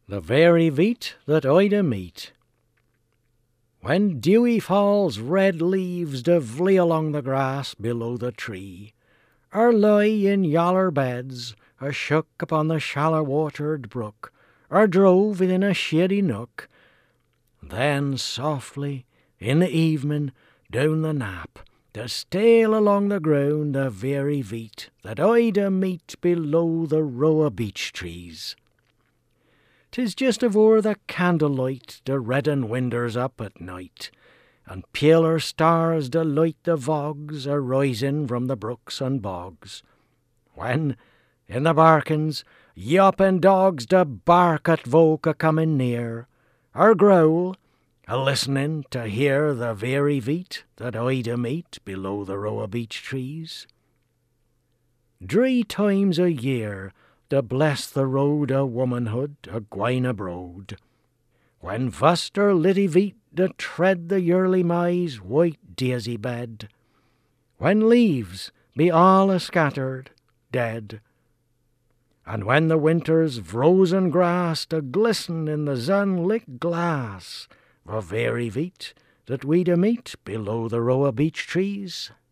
The very veet that I da meet. When dewy falls, red leaves do flee along the grass below the tree, or lie in yaller beds, or shook upon the shallow watered brook, or drove within a shady nook. Then softly, in the evening, down the nap, to steal along the ground the very veet that I da meet below the row of beech trees. 'Tis just afore the candlelight the redden winders up at night, and paler stars do light the vogs a rising from the brooks and bogs, when, in the barkins, yelping dogs do bark at folk a coming near, or growl, a listening to hear the very veet that I da meet below the row of beech trees. 3 times a year to bless the road of womanhood a gwine abroad, when Vuster Liddy Veet to tread the yearly May's white daisy bed, when leaves be all a scattered, dead, and when the winter's frozen grass to glisten in the sun-lit glass, the very veet that we da meet below the row of beech trees.